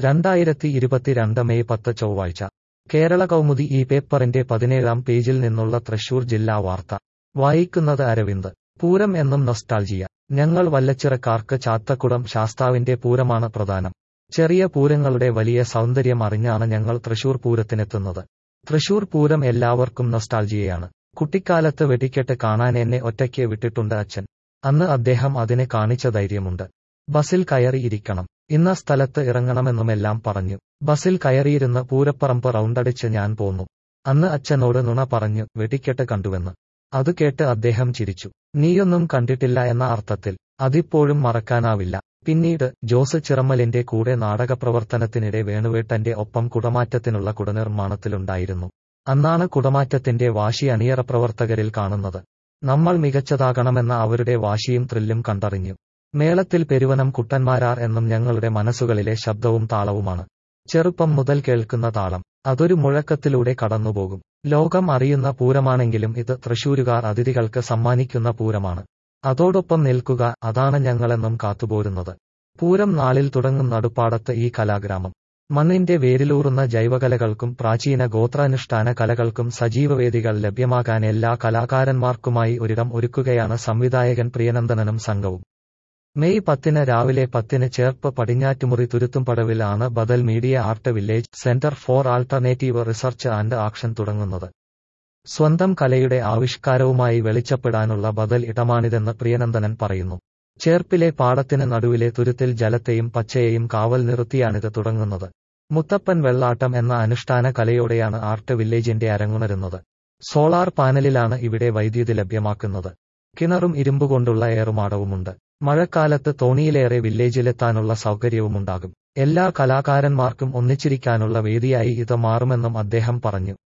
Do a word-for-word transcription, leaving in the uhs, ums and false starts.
രണ്ടായിരത്തി ഇരുപത്തിരണ്ട് മെയ് പത്ത് ചൊവ്വാഴ്ച കേരള കൗമുദി ഈ പേപ്പറിന്റെ പതിനേഴാം പേജിൽ നിന്നുള്ള തൃശൂർ ജില്ലാ വാർത്ത വായിക്കുന്നത് അരവിന്ദ്. പൂരം എന്നും നൊസ്റ്റാൾജിയ. ഞങ്ങൾ വല്ലച്ചിറക്കാർക്ക് ചാത്തക്കുടം ശാസ്താവിന്റെ പൂരമാണ് പ്രധാനം. ചെറിയ പൂരങ്ങളുടെ വലിയ സൗന്ദര്യം അറിഞ്ഞാണ് ഞങ്ങൾ തൃശൂർ പൂരത്തിനെത്തുന്നത്. തൃശൂർ പൂരം എല്ലാവർക്കും നൊസ്റ്റാൾജിയയാണ്. കുട്ടിക്കാലത്ത് വെടിക്കെട്ട് കാണാൻ എന്നെ ഒറ്റയ്ക്ക് വിട്ടിട്ടുണ്ട് അച്ഛൻ. അന്ന് അദ്ദേഹം അതിന് കാണിച്ച ധൈര്യമുണ്ട്. ബസിൽ കയറി ഇരിക്കണം, ഇന്ന സ്ഥലത്ത് ഇറങ്ങണമെന്നുമെല്ലാം പറഞ്ഞു. ബസിൽ കയറിയിരുന്ന് പൂരപ്പറമ്പ് റൗണ്ടടിച്ച് ഞാൻ പോന്നു. അന്ന് അച്ഛനോട് നുണ പറഞ്ഞു വെടിക്കെട്ട് കണ്ടുവെന്ന്. അത് കേട്ട് അദ്ദേഹം ചിരിച്ചു. നീയൊന്നും കണ്ടിട്ടില്ല എന്ന അർത്ഥത്തിൽ. അതിപ്പോഴും മറക്കാനാവില്ല. പിന്നീട് ജോസ് ചിറമ്മലിന്റെ കൂടെ നാടകപ്രവർത്തനത്തിനിടെ വേണുവേട്ടന്റെ ഒപ്പം കുടമാറ്റത്തിനുള്ള കുടനിർമ്മാണത്തിലുണ്ടായിരുന്നു. അന്നാണ് കുടമാറ്റത്തിന്റെ വാശി അണിയറ പ്രവർത്തകരിൽ കാണുന്നത്. നമ്മൾ മികച്ചതാകണമെന്ന അവരുടെ വാശിയും ത്രില്ലും കണ്ടറിഞ്ഞു. മേളത്തിൽ പെരുവനം കുട്ടന്മാരാർ എന്നും ഞങ്ങളുടെ മനസ്സുകളിലെ ശബ്ദവും താളവുമാണ്. ചെറുപ്പം മുതൽ കേൾക്കുന്ന താളം അതൊരു മുഴക്കത്തിലൂടെ കടന്നുപോകും. ലോകം അറിയുന്ന പൂരമാണെങ്കിലും ഇത് തൃശൂരുകാർ അതിഥികൾക്ക് സമ്മാനിക്കുന്ന പൂരമാണ്. അതോടൊപ്പം നിൽക്കുക, അതാണ് ഞങ്ങളെന്നും കാത്തുപോരുന്നത്. പൂരം നാളിൽ തുടങ്ങും നടുപ്പാടത്ത് ഈ കലാഗ്രാമം. മണ്ണിന്റെ വേരിലൂറുന്ന ജൈവകലകൾക്കും പ്രാചീന ഗോത്രാനുഷ്ഠാന കലകൾക്കും സജീവവേദികൾ ലഭ്യമാകാൻ എല്ലാ കലാകാരന്മാർക്കുമായി ഒരിടം ഒരുക്കുകയാണ് സംവിധായകൻ പ്രിയനന്ദനനും സംഘവും. മെയ് പത്തിന് രാവിലെ പത്തിന് ചേർപ്പ് പടിഞ്ഞാറ്റുമുറി തുരുത്തുംപടവിൽ ആണ് Badal media art village centre for alternative research and action തുടങ്ങുന്നത്. സ്വന്തം കലയുടെ ആവിഷ്കാരവുമായി വെളിച്ചപ്പെടാനുള്ള ബദൽ ഇടമാണിതെന്ന് പ്രിയനന്ദനൻ പറയുന്നു. ചേർപ്പിലെ പാടത്തിന് നടുവിലെ തുരുത്തിൽ ജലത്തെയും പച്ചയെയും കാവൽ നിർത്തിയാണിത് തുടങ്ങുന്നത്. മുത്തപ്പൻ വെള്ളാട്ടം എന്ന അനുഷ്ഠാന കലയോടെയാണ് ആർട്ട് വില്ലേജിന്റെ അരങ്ങുണരുന്നത്. സോളാർ പാനലിലാണ് ഇവിടെ വൈദ്യുതി ലഭ്യമാക്കുന്നത്. കിണറും ഇരുമ്പുകൊണ്ടുള്ള ഏറുമാടവുമുണ്ട്. മഴക്കാലത്ത് തോണിയിലേറെ വില്ലേജിലെത്താനുള്ള സൗകര്യവുമുണ്ടാകും. എല്ലാ കലാകാരന്മാർക്കും ഒന്നിച്ചിരിക്കാനുള്ള വേദിയായി ഇത് മാറുമെന്നും അദ്ദേഹം പറഞ്ഞു.